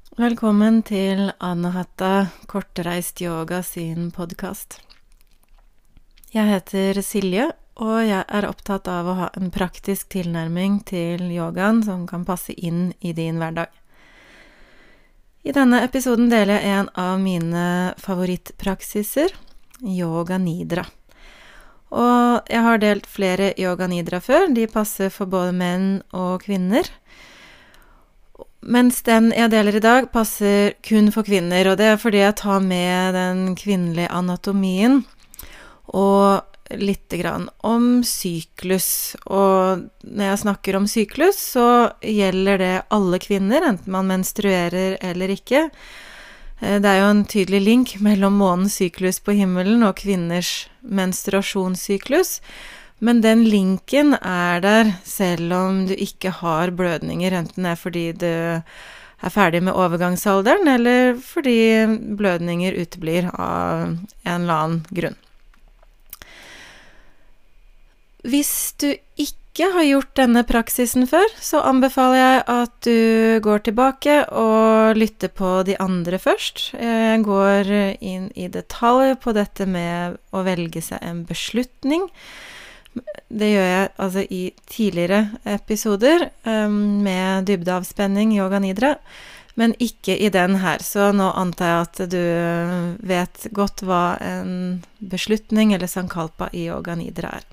Velkommen til Anahata Kortreist Yoga sin podcast. Jeg heter Silje, og jeg er opptatt av å ha en praktisk tilnærming til yogaen som kan passe inn i din hverdag. I denne episoden deler jeg en av mine favorittpraksiser, Yoga Nidra. Og jeg har delt flere Yoga Nidra før, de passer for både menn og kvinner. Mens den jeg deler i dag passer kun for kvinner, og det er fordi jeg tar med den kvinnelige anatomien og litt grann om syklus. Og når jeg snakker om syklus, så gjelder det alle kvinner, enten man menstruerer eller ikke. Det er jo en tydelig link mellom månens syklus på himmelen og kvinners menstruasjonssyklus. Men den linken er der selv om du ikke har blødninger, enten det er fordi du er ferdig med overgangsalderen, eller fordi blødninger uteblir av en eller annen grunn. Hvis du ikke har gjort denne praksisen før, så anbefaler jeg at du går tilbake og lytter på de andre først. Jeg går inn i detalj på dette med å velge seg en beslutning. Det gjør jeg altså i tidligere episoder med dybdeavspenning, yoga nidra, men ikke i den her. Så nå antar jeg at du vet godt hva en beslutning eller sankalpa i yoga nidra er.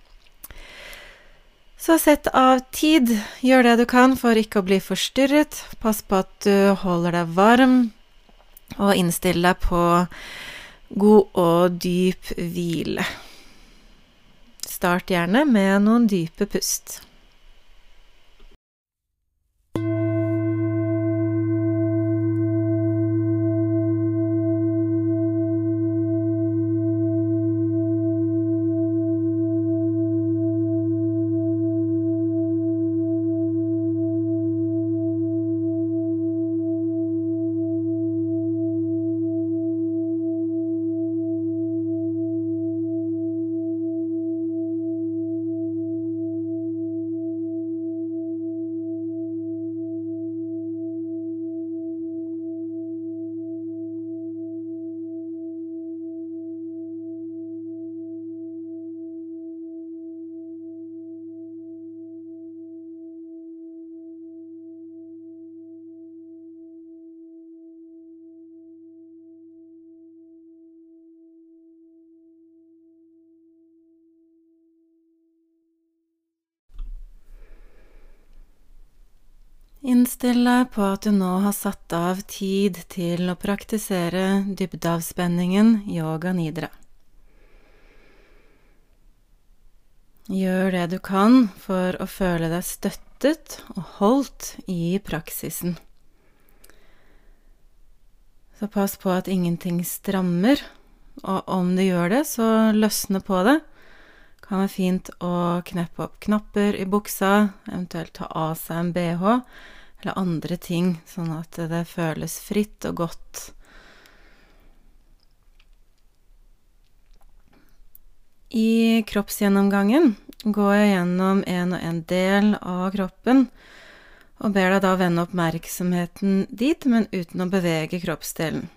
Så sett av tid, gjør det du kan for ikke å bli forstyrret. Pass på at du holder deg varm, og innstill deg på god og dyp hvile. Start gjerne med noen dype pust. Innstill deg på at du nå har satt av tid til å praktisere dybdeavspenningen yoga nidra. Gjør det du kan for å føle deg støttet og holdt i praksisen. Så pass på at ingenting strammer, og om det gjør det, så løsne på det. Det kan være fint å kneppe opp knapper i buksa, eventuelt ta av seg en BH, eller andre ting, sånn at det føles fritt og godt. I kroppsgjennomgangen går jeg gjennom en og en del av kroppen, og ber deg da vende oppmerksomheten dit, men uten å bevege kroppsdelen.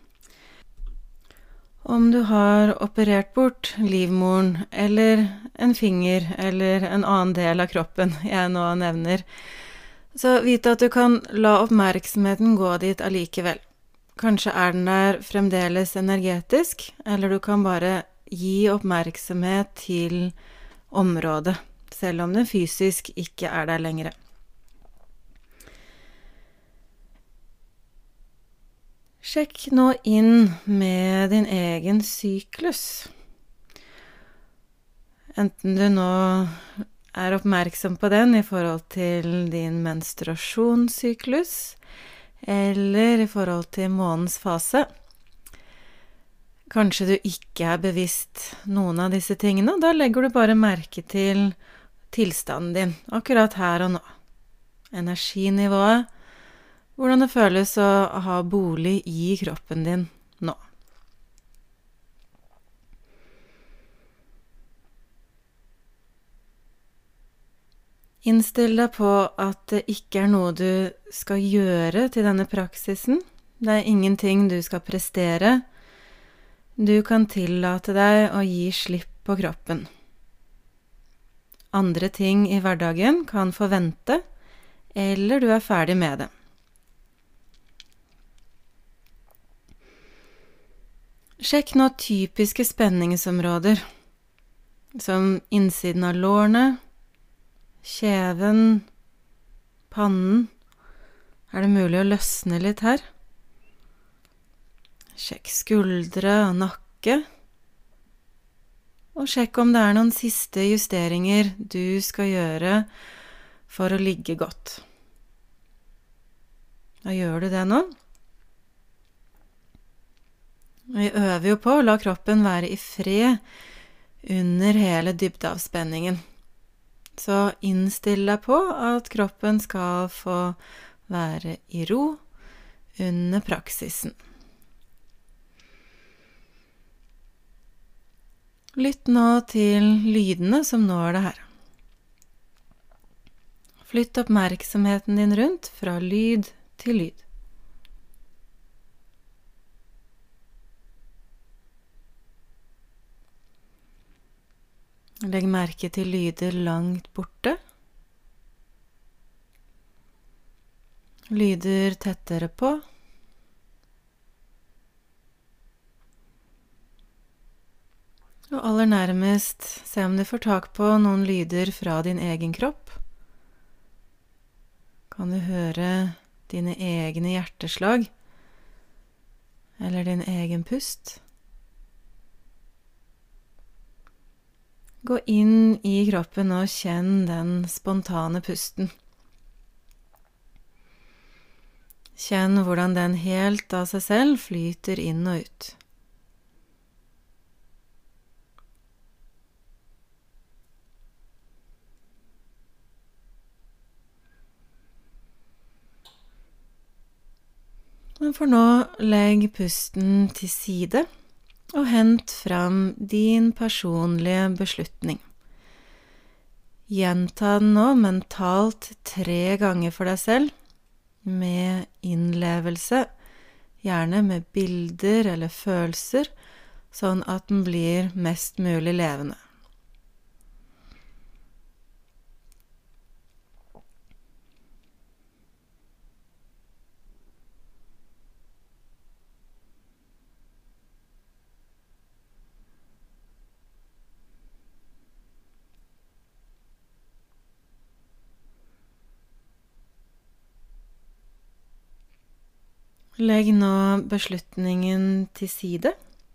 Om du har operert bort livmoren, eller en finger, eller en annen del av kroppen jeg nå nevner, så vite at du kan la oppmerksomheten gå dit allikevel. Kanskje er den der fremdeles energetisk, eller du kan bare gi oppmerksomhet til området, selv om den fysisk ikke er der lenger. Sjekk nå inn med din egen syklus. Enten du nå er oppmerksom på den i forhold til din menstruasjonssyklus, eller i forhold til månens fase. Kanskje du ikke er bevisst noen av disse tingene, og da legger du bare merke til tilstanden din, akkurat her og nå. Energinivået, hvordan det føles å ha bolig i kroppen din nå. Innstill deg på at det ikke er noe du skal gjøre til denne praksisen. Det ingenting du skal prestere. Du kan tillate deg å gi slipp på kroppen. Andre ting i hverdagen kan få vente, eller du ferdig med det. Sjekk nå typiske spenningsområder, som innsiden av lårene, kjeven, pannen. Det mulig å løsne litt her? Sjekk skuldre og nakke. Og sjekk om det noen siste justeringer du skal gjøre for å ligge godt. Da gjør du det nå. Vi øver jo på å la kroppen være i fred under hele dybdeavspenningen. Så innstill deg på at kroppen skal få være i ro under praksisen. Lytt nå til lydene som når det her. Flytt oppmerksomheten din rundt fra lyd til lyd. Legg merke til lyder langt borte. Lyder tettere på. Og aller nærmest, se om du får tak på noen lyder fra din egen kropp. Kan du høre dine egne hjerteslag, eller din egen pust? Gå inn i kroppen og kjenn den spontane pusten. Kjenn hvordan den helt av seg selv flyter inn og ut. Men for nå, legg pusten til side og hent fram din personlige beslutning. Gjenta den nå mentalt 3 ganger for deg selv, med innlevelse, gjerne med bilder eller følelser, sånn at den blir mest mulig levende. Legg nå beslutningen til side,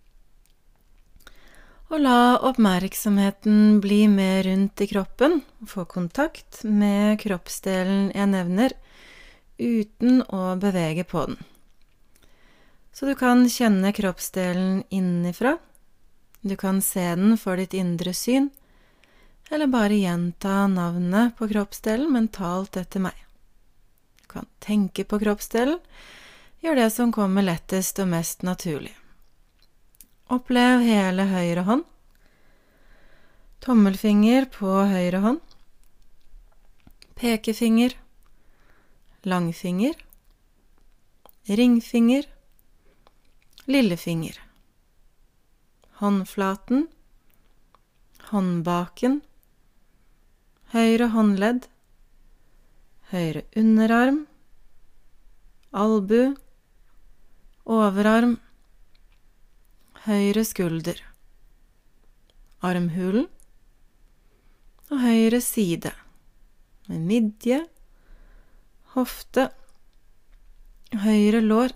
og la oppmerksomheten bli med rundt i kroppen, få kontakt med kroppsdelen jeg nevner, uten å bevege på den. Så du kan kjenne kroppsdelen innifra, du kan se den for ditt indre syn, eller bare gjenta navnet på kroppsdelen mentalt etter meg. Du kan tenke på kroppsdelen, gjør det som kommer lettest og mest naturlig. Opplev hele høyre hånd. Tommelfinger på høyre hånd. Pekefinger. Langfinger. Ringfinger. Lillefinger. Håndflaten. Håndbaken. Høyre håndledd. Høyre underarm. Albu. Overarm, høyre skulder, armhulen og høyre side, med midje, hofte, høyre lår,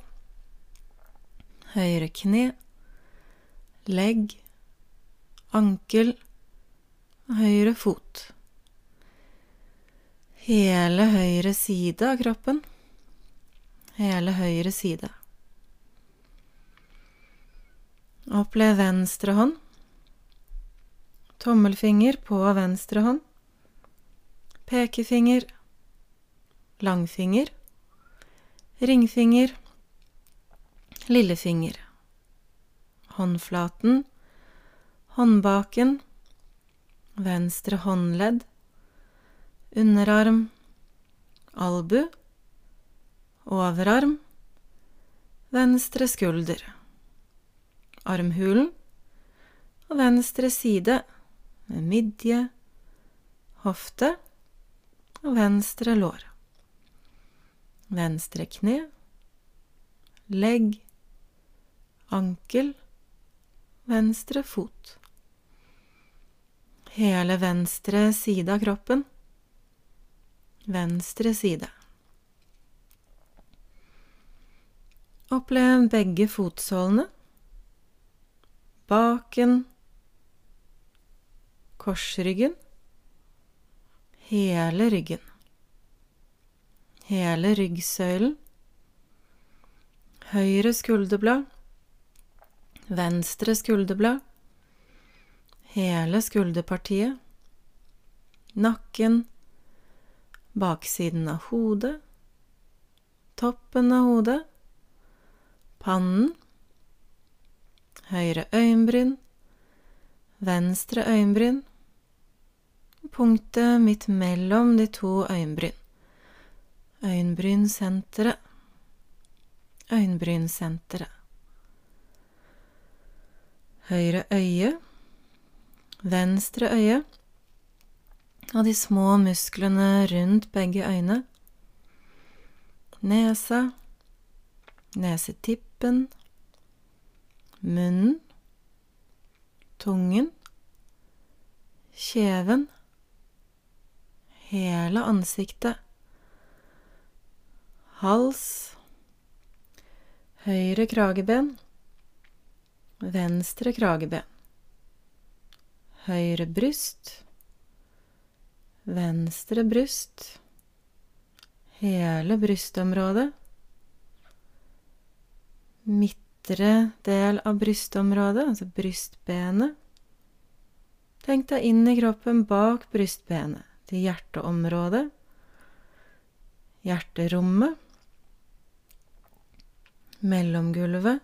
høyre kne, legg, ankel og høyre fot. Hele høyre side av kroppen, hele høyre side. Opplev venstre hånd, tommelfinger på venstre hånd, pekefinger, langfinger, ringfinger, lillefinger, håndflaten, håndbaken, venstre håndledd, underarm, albu, overarm, venstre skulder, armhulen og venstre side med midje, hofte og venstre lår, venstre kne, legg, ankel, venstre fot, hele venstre side av kroppen, venstre side. Opplev begge fotsålene, baken, korsryggen, hele ryggen, hele ryggsøylen, høyre skulderblad, venstre skulderblad, hele skulderpartiet, nakken, baksiden av hodet, toppen av hodet, pannen, høyre øyenbryn, venstre øyenbryn, punktet midt mellom de to øyenbryn, øyenbrynsenteret, øyenbrynsenteret, høyre øye, venstre øye, og de små musklene rundt begge øyne, nesa, nesetippen, munnen, tungen, kjeven, hele ansiktet, hals, høyre krageben, venstre krageben, høyre bryst, venstre bryst, hele brystområdet, midtre del av brystområdet, altså brystbenet. Tenk deg inn i kroppen bak brystbenet, til hjerteområdet, hjerterommet, mellomgulvet,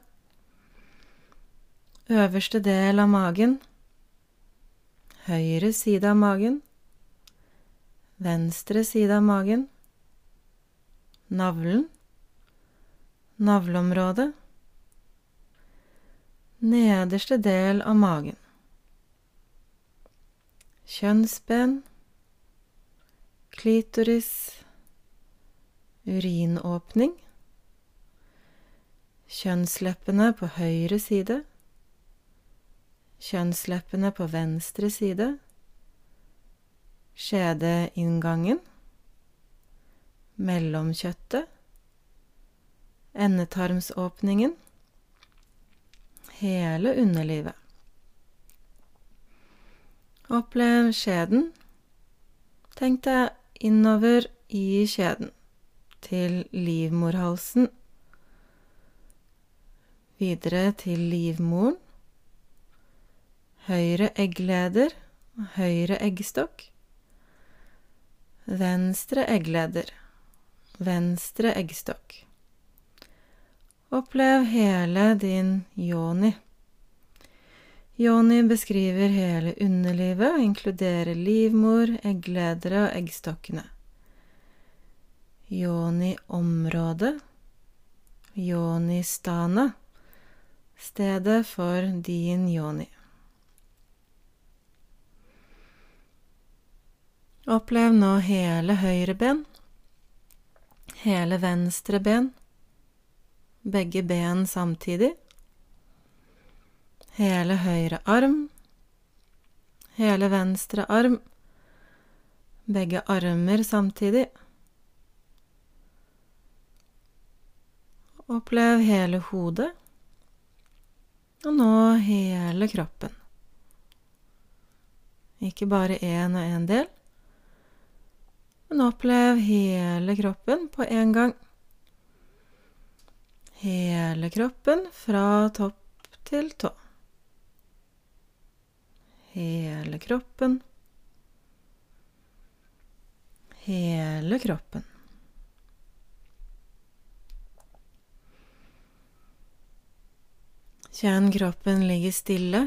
øverste del av magen, høyre side av magen, venstre side av magen, navlen, navleområdet, nederste del av magen, kjønnsben, klitoris, urinåpning, kjønnsleppene på høyre side, kjønnsleppene på venstre side, skjedeinngangen, mellomkjøttet, endetarmsåpningen, hele underlivet. Opplev skjeden. Tenk deg innover i skjeden, til livmorhalsen, videre til livmoren, høyre eggleder, høyre eggstokk, venstre eggleder, venstre eggstokk. Opplev hele din yoni. Yoni beskriver hele underlivet og inkluderer livmor, eggledere og eggstokkene. Yoni-området, yoni-stana, stedet for din yoni. Opplev nå hele høyre ben, hele venstre ben, begge ben samtidig, hele høyre arm, hele venstre arm, begge armer samtidig. Opplev hele hodet, og nå hele kroppen. Ikke bare en og en del, men opplev hele kroppen på en gang. Hele kroppen fra topp til tå. Hele kroppen. Hele kroppen. Kjenn kroppen ligge stille.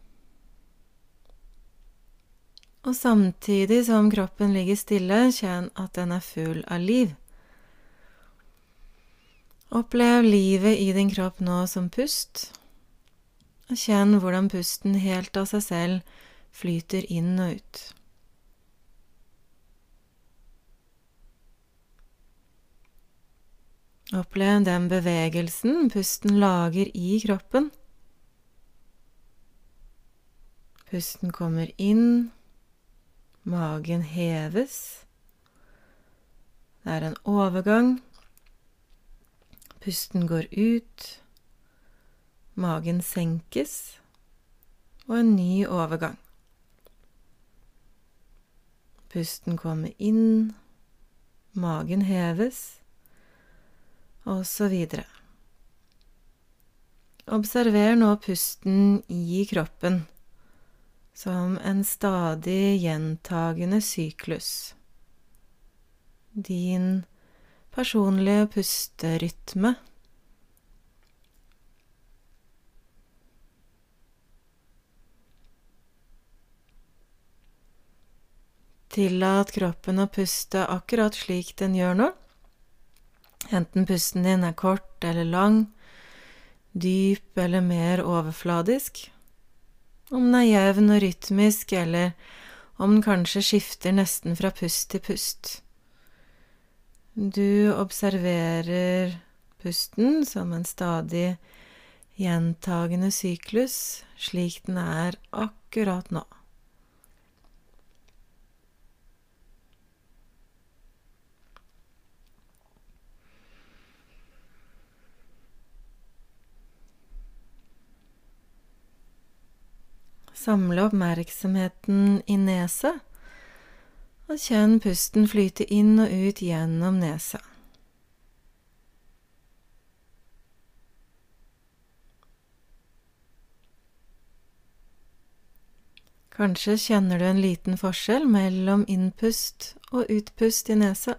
Og samtidig som kroppen ligger stille, kjenn at den er full av liv. Opplev livet i din kropp nå som pust, og kjenn hvordan pusten helt av seg selv flyter inn og ut. Opplev den bevegelsen pusten lager i kroppen. Pusten kommer inn, magen heves. Det er en overgang. Pusten går ut, magen senkes, og en ny overgang. Pusten kommer inn, magen heves, og så videre. Observer nå pusten i kroppen som en stadig gjentagende syklus. Din personlige pusterytme. Tillat kroppen å puste akkurat slik den gjør nå. Enten pusten din er kort eller lang, dyp eller mer overfladisk. Om den er jevn og rytmisk, eller om den kanskje skifter nesten fra pust til pust. Du observerer pusten som en stadig gjentagende syklus, slik den er akkurat nå. Samle oppmerksomheten i nesa, og kjenn pusten flyte inn og ut gjennom nesa. Kanskje kjenner du en liten forskjell mellom innpust og utpust i nesa.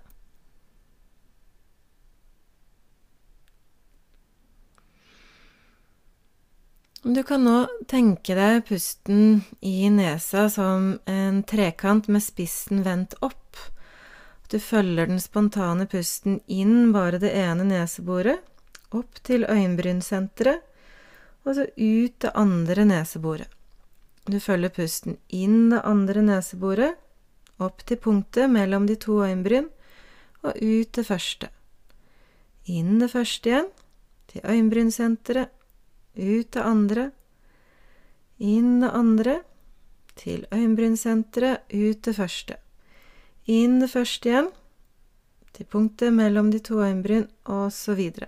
Du kan nå tenke deg pusten i nesa som en trekant med spissen vendt opp. Du følger den spontane pusten inn bare det ene neseboret, opp til øyenbrynsenteret, og så ut det andre neseboret. Du følger pusten inn det andre neseboret, opp til punktet mellom de to øyenbryn, og ut det første. Inn det første igjen, til øyenbrynsenteret, ut det andre, inn det andre, til øyenbrynsenteret, ut det første. Inn det første igjen, til punktet mellom de to øyenbryn, og så videre.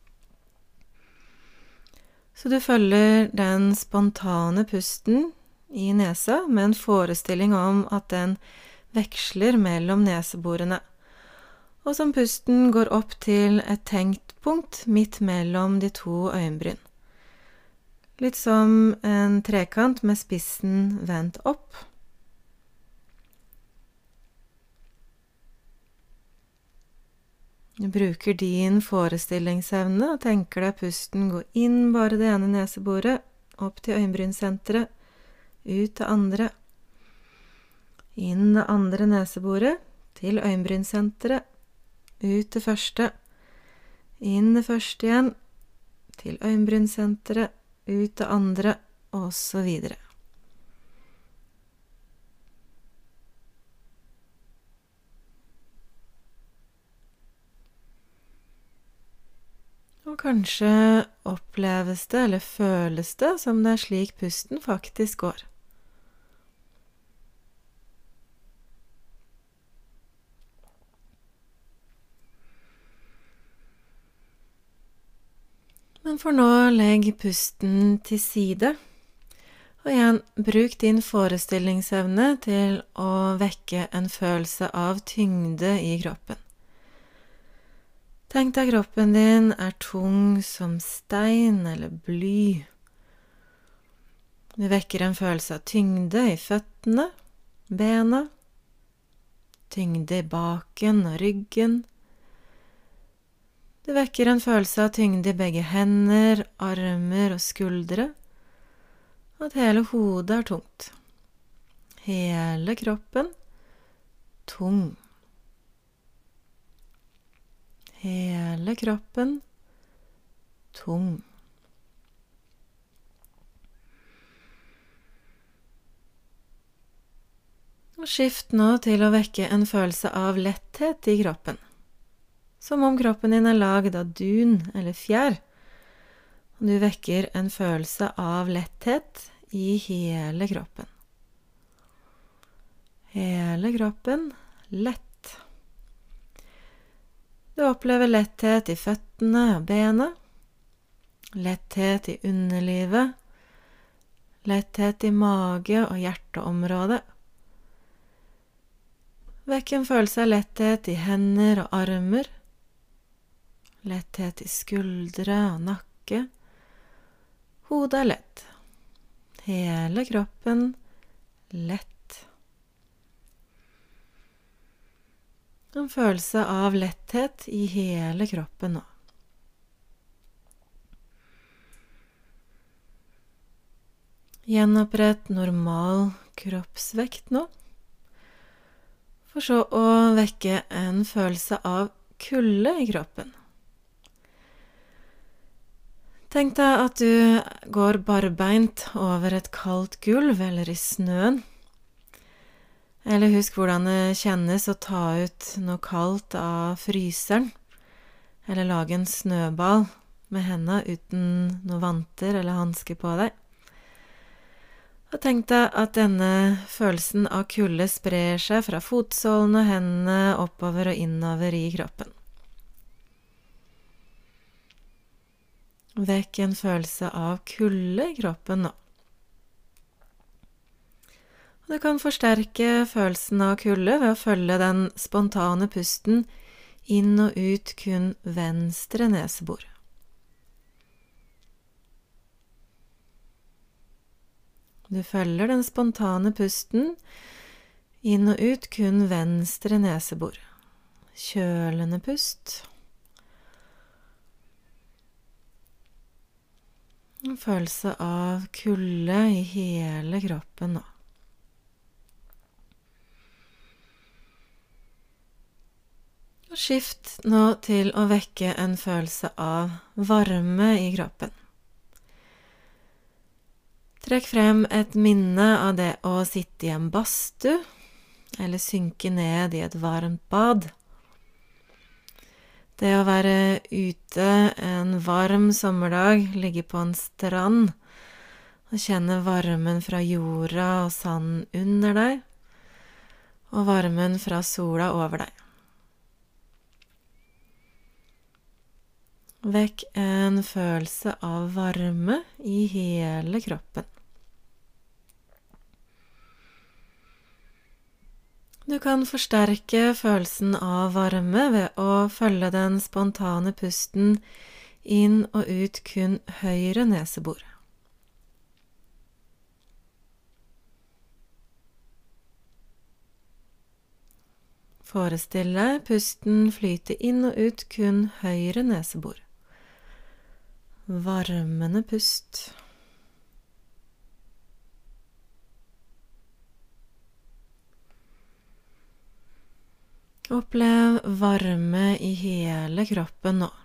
Så du følger den spontane pusten i nesa med en forestilling om at den veksler mellom neseborene, og som pusten går opp til et tenkt punkt midt mellom de to øyenbryn. Litt som en trekant med spissen vendt opp. Du bruker din forestillingsevne og tenker deg pusten gå inn bare det ene neseboret, opp til øyenbrynsenteret, ut det andre, inn det andre neseboret, til øyenbrynsenteret, ut det første, inn det første igjen, til øyenbrynsenteret, ut det andre, og så videre. Og kanskje oppleves det, eller føles det, som det er slik pusten faktisk går. Men for nå legg pusten til side, og igjen bruk din forestillingsevne til å vekke en følelse av tyngde i kroppen. Tenk deg kroppen din er tung som stein eller bly. Du vekker en følelse av tyngde i føttene, bena, tyngde i baken og ryggen. Det vekker en følelse av tyngde i begge hender, armer og skuldre, og at hele hodet er tungt. Hele kroppen tung. Hele kroppen tung. Og skift nå til å vekke en følelse av letthet i kroppen. Som om kroppen din lagd av dun eller fjær. Og du vekker en følelse av letthet i hele kroppen. Hele kroppen lett. Du opplever letthet i føttene og bena, letthet i underlivet, letthet i mage- og hjerteområdet. Vekk en følelse av letthet i hender og armer, letthet i skuldre og nakke. Hodet lett. Hele kroppen lett. En følelse av letthet i hele kroppen nå. Gjenopprett normal kroppsvekt nå. For så å vekke en følelse av kulde i kroppen. Tenk deg at du går barbeint over et kaldt gulv eller i snøen. Eller husk hvordan det kjennes å ta ut noe kaldt av fryseren, eller lage en snøball med hendene uten noe vanter eller hansker på deg. Og tenk deg at denne følelsen av kulde sprer seg fra fotsålene og hendene oppover og innover i kroppen. Vekk en følelse av kulde i kroppen nå. Du kan forsterke følelsen av kulde ved å følge den spontane pusten inn og ut kun venstre nesebor. Du følger den spontane pusten inn og ut kun venstre nesebor. Kjølende pust. En følelse av kulde i hele kroppen nå. Og skift nå til å vekke en følelse av varme i kroppen. Trekk frem et minne av det å sitte i en badstue, eller synke ned i et varmt bad. Det å være ute en varm sommerdag, ligge på en strand, og kjenne varmen fra jorda og sanden under deg, og varmen fra sola over deg. Vekk en følelse av varme i hele kroppen. Du kan forsterke følelsen av varme ved å følge den spontane pusten inn og ut kun høyre nesebor. Forestill deg pusten flyte inn og ut kun høyre nesebor. Varmende pust. Opplev varme i hele kroppen nå.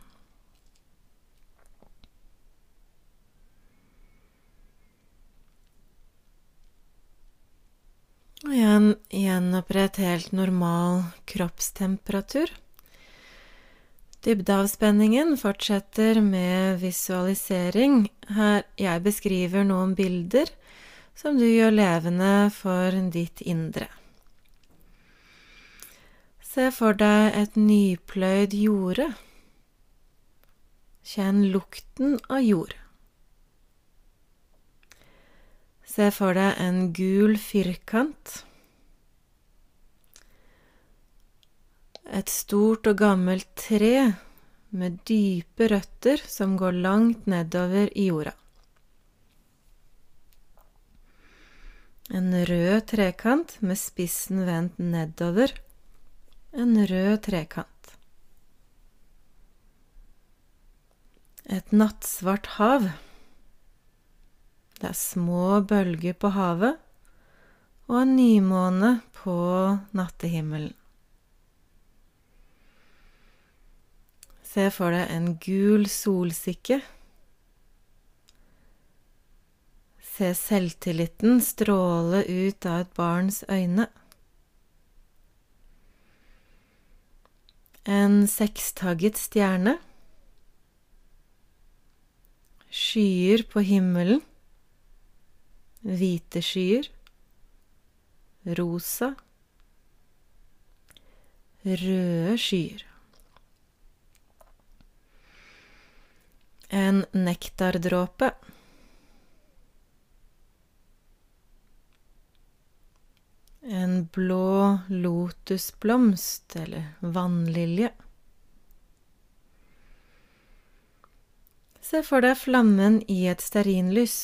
Og igjen gjenopprett helt normal kroppstemperatur. Dybdeavspenningen fortsetter med visualisering. Her jeg beskriver noen bilder som du gjør levende for ditt indre. Se for deg et nypløyd jorde. Kjenn lukten av jord. Se for deg en gul firkant. Et stort og gammelt tre med dype røtter som går langt nedover i jorda. En rød trekant med spissen vendt nedover. En rød trekant. Et nattsvart hav. Det er små bølger på havet og en nymåne på nattehimmelen. Se for deg en gul solsikke Se selvtilliten stråle ut av et barns øyne. En sekstagget stjerne. Skyer på himmelen. Hvite skyer. Rosa. Røde skyer. En nektardråpe. En blå lotusblomst eller vannlilje. Se for deg flammen i et stearinlys.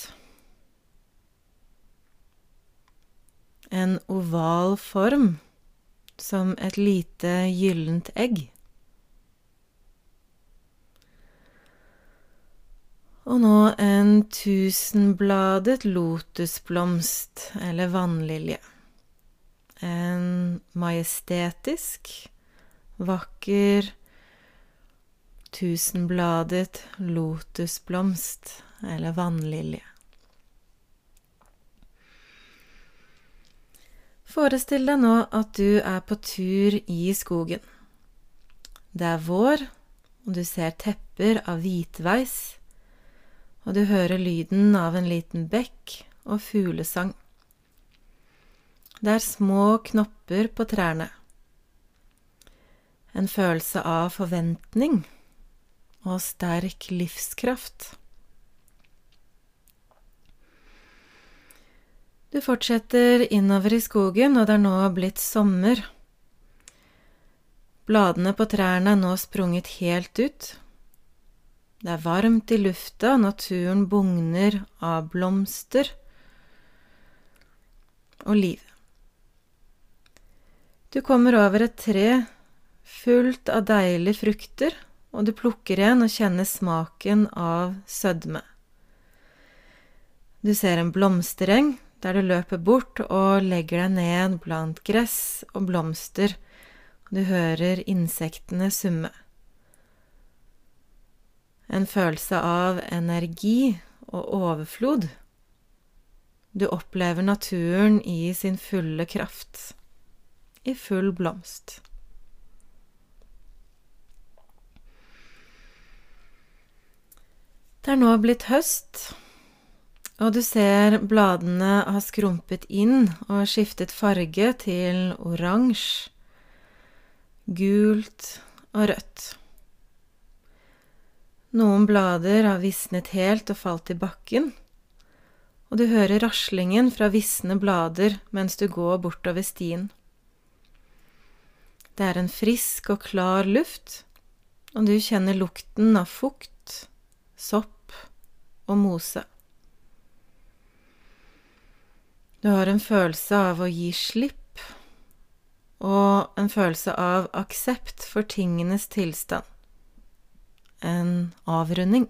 En oval form, som et lite gyllent egg. Og nå en tusenbladet lotusblomst eller vannlilje. En majestetisk, vakker, tusenbladet lotusblomst eller vannlilje. Forestill deg nå at du er på tur i skogen. Det er vår, og du ser tepper av hvitveis, og du hører lyden av en liten bekk og fuglesang. Det er små knopper på trærne. En følelse av forventning og sterk livskraft. Du fortsetter innover i skogen, og det er nå blitt sommer. Bladene på trærne er nå sprunget helt ut. Det er varmt i lufta, naturen bugner av blomster og liv. Du kommer over et tre fullt av deilige frukter, og du plukker en og kjenner smaken av sødme. Du ser en blomstereng, der du løper bort og legger deg ned blant gress og blomster, og du hører insektene summe. En følelse av energi og overflod. Du opplever naturen i sin fulle kraft, i full blomst. Det er nå blitt høst, og du ser bladene har skrumpet inn og skiftet farge til oransje, gult og rødt. Noen blader har visnet helt og falt i bakken, og du hører raslingen fra visne blader mens du går bortover stien. Det er en frisk og klar luft, og du kjenner lukten av fukt, sopp og mose. Du har en følelse av å gi slipp, og en følelse av aksept for tingenes tilstand. En avrunding.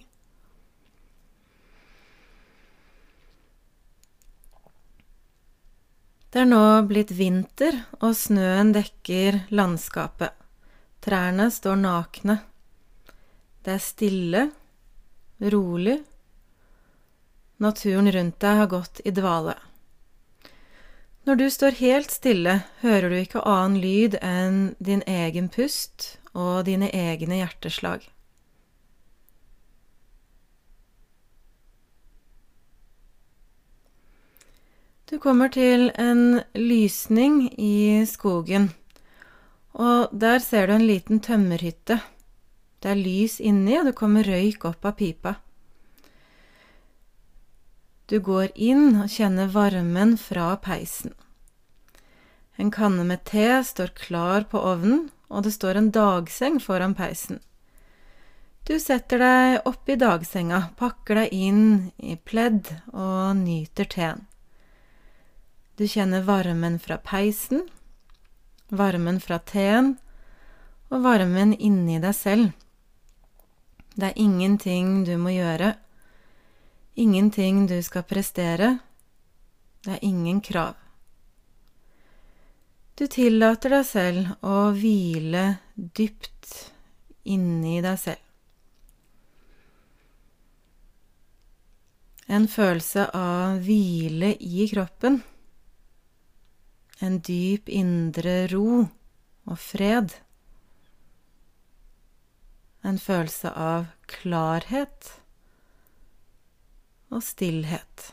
Det er nå blitt vinter, og snøen dekker landskapet. Trærne står nakne. Det er stille, rolig. Naturen rundt deg har gått i dvale. Når du står helt stille, hører du ikke annen lyd enn din egen pust og dine egne hjerteslag. Du kommer til en lysning i skogen, og der ser du en liten tømmerhytte. Det er lys inni, og det kommer røyk opp av pipa. Du går inn og kjenner varmen fra peisen. En kanne med te står klar på ovnen, og det står en dagseng foran peisen. Du setter deg opp i dagsenga, pakker deg inn i pledd og nyter teen. Du kjenner varmen fra peisen, varmen fra teen og varmen inni deg selv. Det er ingenting du må gjøre, ingenting du skal prestere, det er ingen krav. Du tillater deg selv å hvile dypt inni deg selv. En følelse av hvile i kroppen. En dyp indre ro og fred. En følelse av klarhet og stillhet.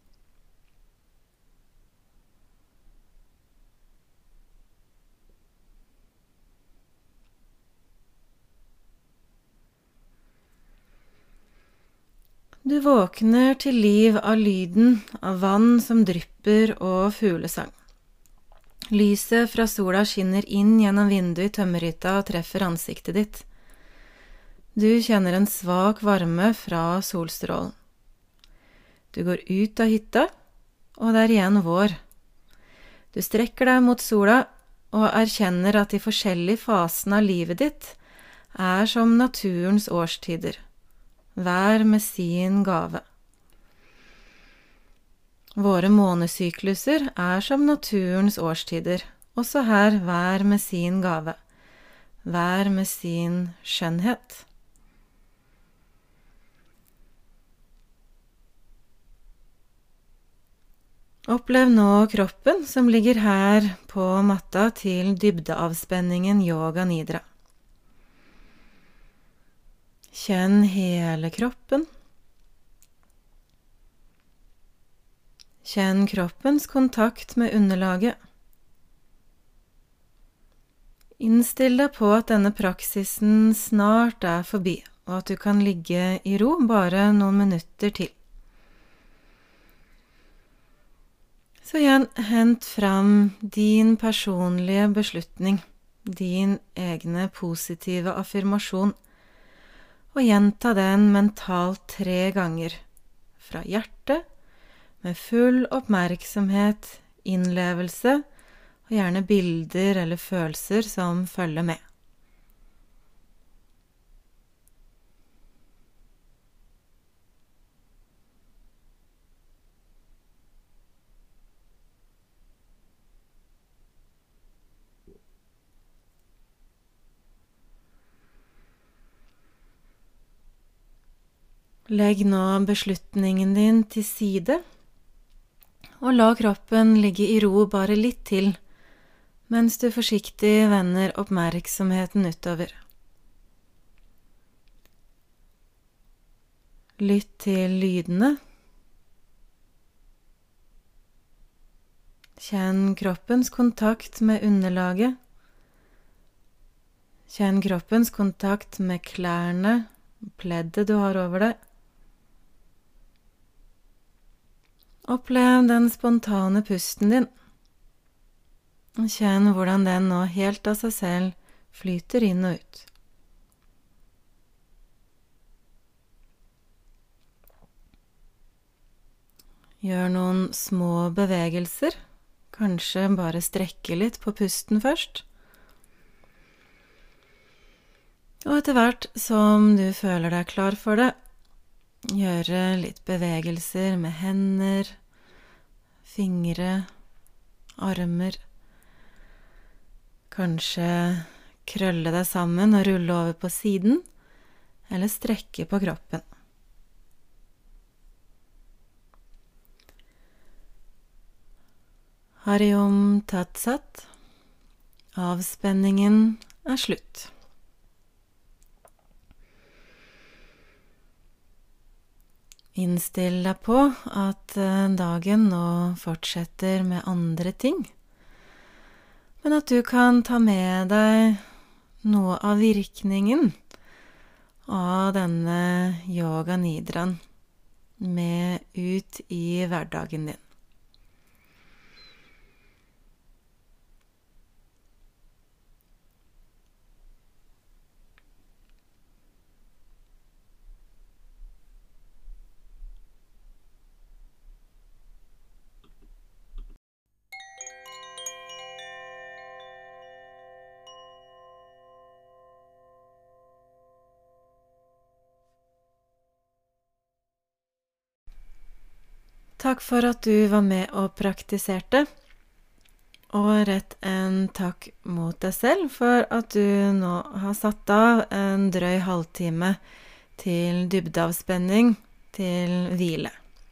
Du våkner til liv av lyden av vann som drypper og fuglesang. Lyset fra sola skinner inn gjennom vinduet i tømmerhytta og treffer ansiktet ditt. Du kjenner en svak varme fra solstrålen. Du går ut av hytta, og det er igjen vår. Du strekker deg mot sola og erkjenner at de forskjellige fasene av livet ditt er som naturens årstider. Hver med sin gave. Våre månesykluser er som naturens årstider, også her hver med sin gave, hver med sin skjønnhet. Opplev nå kroppen som ligger her på matta til dybdeavspenningen yoga nidra. Kjenn hele kroppen. Kjenn kroppens kontakt med underlaget. Innstill deg på at denne praksisen snart er forbi, og at du kan ligge i ro bare noen minutter til. Så igjen, hent fram din personlige beslutning, din egne positive affirmasjon, og gjenta den mentalt 3 ganger, fra hjertet, med full oppmerksomhet, innlevelse, og gjerne bilder eller følelser som følger med. Legg nå beslutningen din til side, og la kroppen ligge i ro bare litt til, mens du forsiktig vender oppmerksomheten utover. Lytt til lydene. Kjenn kroppens kontakt med underlaget. Kjenn kroppens kontakt med klærne, pleddet du har over deg. Opplev den spontane pusten din. Kjenn hvordan den nå helt av seg selv flyter inn og ut. Gjør noen små bevegelser, kanskje bare strekke litt på pusten først. Og etter hvert som du føler deg klar for det, gjøre litt bevegelser med hender, fingre, armer. Kanskje krølle deg sammen og rulle over på siden, eller strekke på kroppen. Hari Om Tat Sat. Avspenningen er slutt. Innstill deg på at dagen nå fortsetter med andre ting, men at du kan ta med deg noe av virkningen av denne yoga nidraen med ut i hverdagen din. Takk for at du var med og praktiserte, og rett en takk mot deg selv for at du nå har satt av en drøy halvtime til dybdeavspenning, til hvile.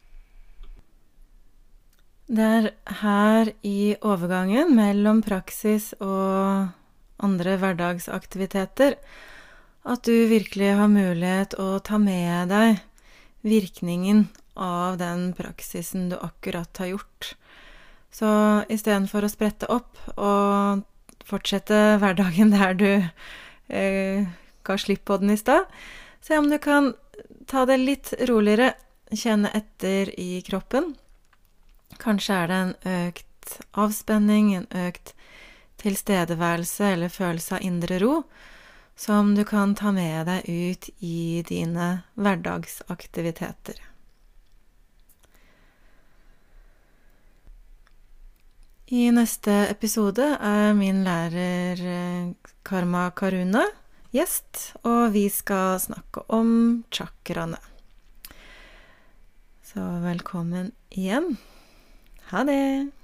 Det er her i overgangen mellom praksis og andre hverdagsaktiviteter at du virkelig har mulighet å ta med deg virkningen av den praksisen du akkurat har gjort. Så i stedet for å sprette opp og fortsette hverdagen der du ga slipp på den i sted, se om du kan ta det litt roligere, kjenne etter i kroppen. Kanskje er det en økt avspenning, en økt tilstedeværelse eller følelse av indre ro, som du kan ta med deg ut i dine hverdagsaktiviteter. I neste episode er min lærer Karma Karuna gjest, og vi skal snakke om chakraene. Så velkommen igjen. Ha det!